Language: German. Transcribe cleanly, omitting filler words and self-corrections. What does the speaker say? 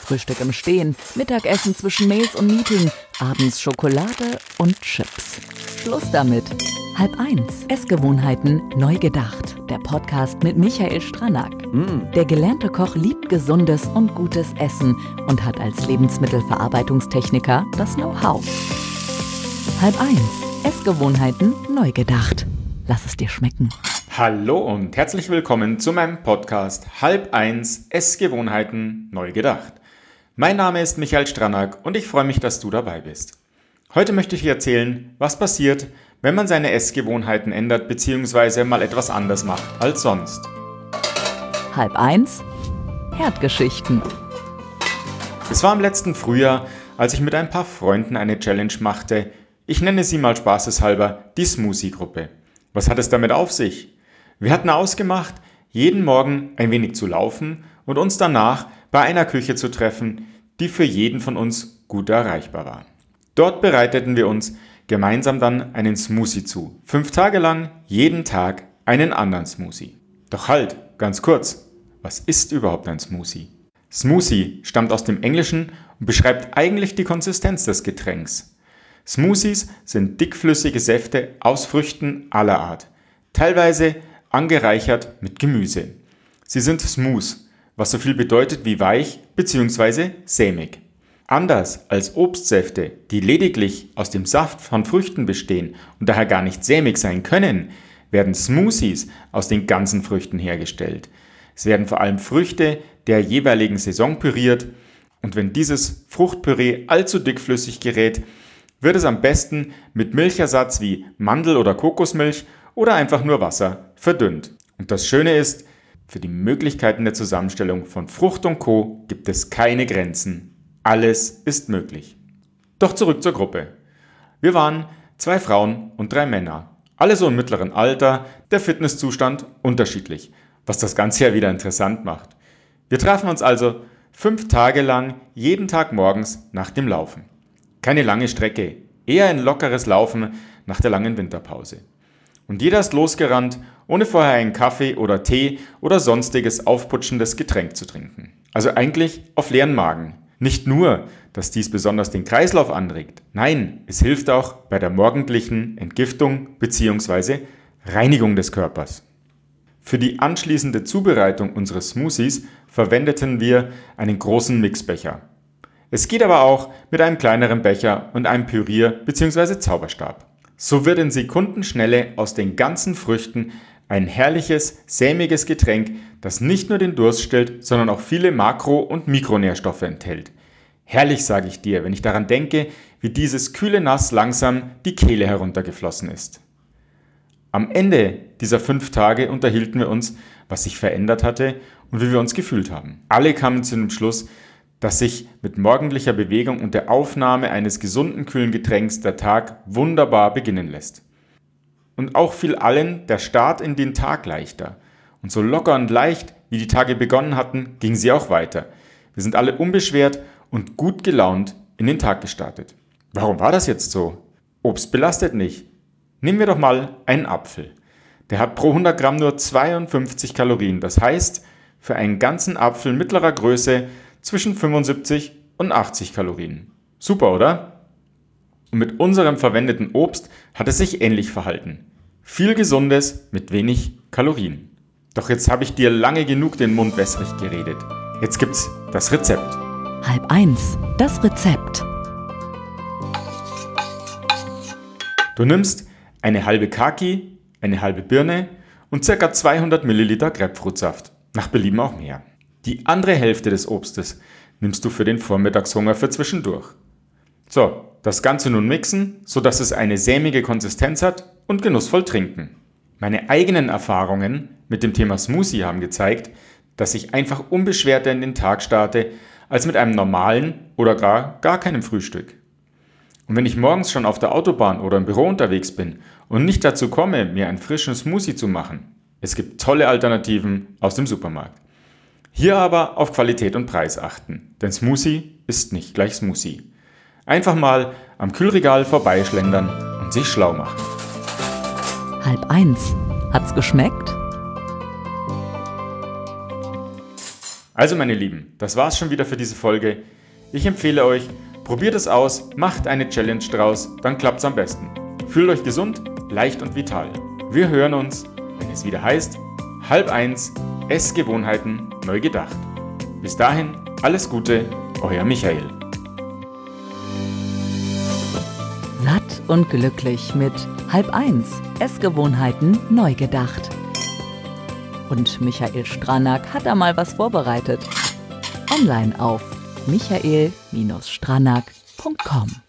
Frühstück im Stehen, Mittagessen zwischen Mails und Meeting, abends Schokolade und Chips. Schluss damit. 12:30. Essgewohnheiten neu gedacht. Der Podcast mit Michael Stranack. Der gelernte Koch liebt gesundes und gutes Essen und hat als Lebensmittelverarbeitungstechniker das Know-how. 12:30. Essgewohnheiten neu gedacht. Lass es dir schmecken. Hallo und herzlich willkommen zu meinem Podcast 12:30 Essgewohnheiten neu gedacht. Mein Name ist Michael Stranack und ich freue mich, dass du dabei bist. Heute möchte ich dir erzählen, was passiert, wenn man seine Essgewohnheiten ändert bzw. mal etwas anders macht als sonst. 12:30. Herdgeschichten. Es war im letzten Frühjahr, als ich mit ein paar Freunden eine Challenge machte. Ich nenne sie mal spaßeshalber die Smoothie-Gruppe. Was hat es damit auf sich? Wir hatten ausgemacht, jeden Morgen ein wenig zu laufen und uns danach bei einer Küche zu treffen, die für jeden von uns gut erreichbar war. Dort bereiteten wir uns gemeinsam dann einen Smoothie zu. 5 Tage lang, jeden Tag einen anderen Smoothie. Doch halt, ganz kurz, was ist überhaupt ein Smoothie? Smoothie stammt aus dem Englischen und beschreibt eigentlich die Konsistenz des Getränks. Smoothies sind dickflüssige Säfte aus Früchten aller Art, teilweise angereichert mit Gemüse. Sie sind smooth, was so viel bedeutet wie weich bzw. sämig. Anders als Obstsäfte, die lediglich aus dem Saft von Früchten bestehen und daher gar nicht sämig sein können, werden Smoothies aus den ganzen Früchten hergestellt. Es werden vor allem Früchte der jeweiligen Saison püriert und wenn dieses Fruchtpüree allzu dickflüssig gerät, wird es am besten mit Milchersatz wie Mandel- oder Kokosmilch oder einfach nur Wasser verdünnt. Und das Schöne ist, für die Möglichkeiten der Zusammenstellung von Frucht und Co. gibt es keine Grenzen. Alles ist möglich. Doch zurück zur Gruppe. Wir waren 2 Frauen und 3 Männer. Alle so im mittleren Alter, der Fitnesszustand unterschiedlich, was das Ganze ja wieder interessant macht. Wir trafen uns also 5 Tage lang jeden Tag morgens nach dem Laufen. Keine lange Strecke, eher ein lockeres Laufen nach der langen Winterpause. Und jeder ist losgerannt, ohne vorher einen Kaffee oder Tee oder sonstiges aufputschendes Getränk zu trinken. Also eigentlich auf leeren Magen. Nicht nur, dass dies besonders den Kreislauf anregt, nein, es hilft auch bei der morgendlichen Entgiftung bzw. Reinigung des Körpers. Für die anschließende Zubereitung unseres Smoothies verwendeten wir einen großen Mixbecher. Es geht aber auch mit einem kleineren Becher und einem Pürier- bzw. Zauberstab. So wird in Sekundenschnelle aus den ganzen Früchten ein herrliches, sämiges Getränk, das nicht nur den Durst stillt, sondern auch viele Makro- und Mikronährstoffe enthält. Herrlich, sage ich dir, wenn ich daran denke, wie dieses kühle Nass langsam die Kehle heruntergeflossen ist. Am Ende dieser 5 Tage unterhielten wir uns, was sich verändert hatte und wie wir uns gefühlt haben. Alle kamen zu dem Schluss, dass sich mit morgendlicher Bewegung und der Aufnahme eines gesunden, kühlen Getränks der Tag wunderbar beginnen lässt. Und auch fiel allen der Start in den Tag leichter. Und so locker und leicht, wie die Tage begonnen hatten, gingen sie auch weiter. Wir sind alle unbeschwert und gut gelaunt in den Tag gestartet. Warum war das jetzt so? Obst belastet nicht. Nehmen wir doch mal einen Apfel. Der hat pro 100 Gramm nur 52 Kalorien. Das heißt, für einen ganzen Apfel mittlerer Größe zwischen 75 und 80 Kalorien. Super, oder? Und mit unserem verwendeten Obst hat es sich ähnlich verhalten. Viel Gesundes mit wenig Kalorien. Doch jetzt habe ich dir lange genug den Mund wässrig geredet. Jetzt gibt's das Rezept. 12:30. Das Rezept. Du nimmst eine halbe Kaki, eine halbe Birne und ca. 200 Milliliter Grapefruitsaft. Nach Belieben auch mehr. Die andere Hälfte des Obstes nimmst du für den Vormittagshunger für zwischendurch. So, das Ganze nun mixen, sodass es eine sämige Konsistenz hat und genussvoll trinken. Meine eigenen Erfahrungen mit dem Thema Smoothie haben gezeigt, dass ich einfach unbeschwerter in den Tag starte, als mit einem normalen oder gar keinem Frühstück. Und wenn ich morgens schon auf der Autobahn oder im Büro unterwegs bin und nicht dazu komme, mir einen frischen Smoothie zu machen, es gibt tolle Alternativen aus dem Supermarkt. Hier aber auf Qualität und Preis achten, denn Smoothie ist nicht gleich Smoothie. Einfach mal am Kühlregal vorbeischlendern und sich schlau machen. 12:30. Hat's geschmeckt? Also meine Lieben, das war's schon wieder für diese Folge. Ich empfehle euch, probiert es aus, macht eine Challenge draus, dann klappt's am besten. Fühlt euch gesund, leicht und vital. Wir hören uns, wenn es wieder heißt, 12:30 Essgewohnheiten neu gedacht. Bis dahin, alles Gute, euer Michael. Satt und glücklich mit 12:30 Essgewohnheiten neu gedacht. Und Michael Stranak hat da mal was vorbereitet. Online auf michael-stranak.com